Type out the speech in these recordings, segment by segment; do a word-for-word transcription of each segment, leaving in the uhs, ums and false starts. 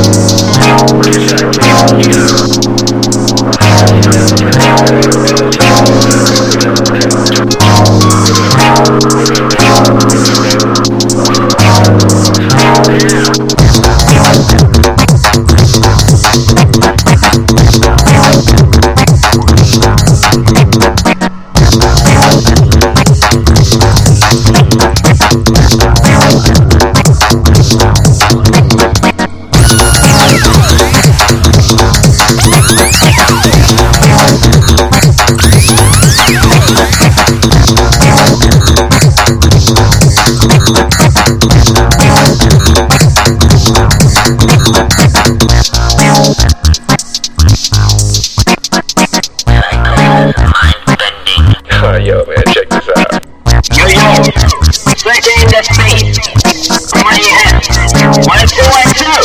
Yo, man, check this out. Yo, yo, second in the space. Come on, yeah. One, two, one, two.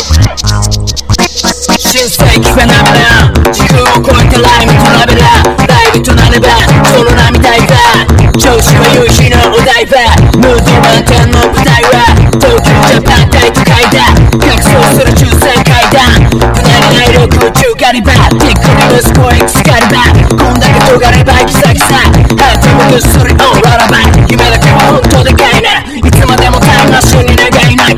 新世紀がなめら時空を超えたライムトラベラーライブとなればその波大が調子は夕日のお台場ムード満点の舞台は東京ジャパン大都会だ逆走する抽選階段不慣れないロ空中狩り場ティックリムスコエクスカリバーこんだけ尖ればギザギザハートもぐっすりオーララバイ夢だけは本当でかいないつまでもタイムマシンに願い